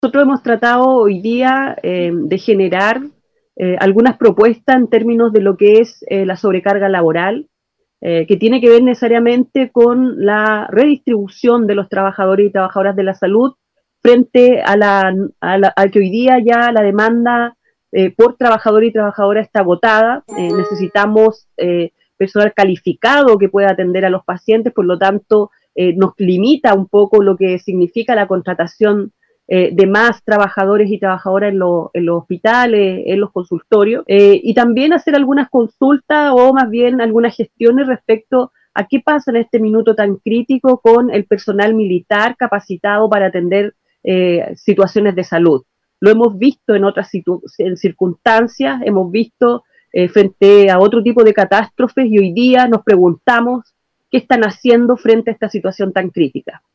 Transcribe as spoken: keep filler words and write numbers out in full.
Nosotros hemos tratado hoy día eh, de generar eh, algunas propuestas en términos de lo que es eh, la sobrecarga laboral, eh, que tiene que ver necesariamente con la redistribución de los trabajadores y trabajadoras de la salud frente a, la, a, la, a que hoy día ya la demanda eh, por trabajador y trabajadora está agotada. Eh, necesitamos eh, personal calificado que pueda atender a los pacientes, por lo tanto eh, nos limita un poco lo que significa la contratación eh, de más trabajadores y trabajadoras en, lo, en los hospitales, en los consultorios, eh, y también hacer algunas consultas o más bien algunas gestiones respecto a qué pasa en este minuto tan crítico con el personal militar capacitado para atender eh, situaciones de salud. Lo hemos visto en otras en circunstancias, hemos visto eh, frente a otro tipo de catástrofes y hoy día nos preguntamos qué están haciendo frente a esta situación tan crítica.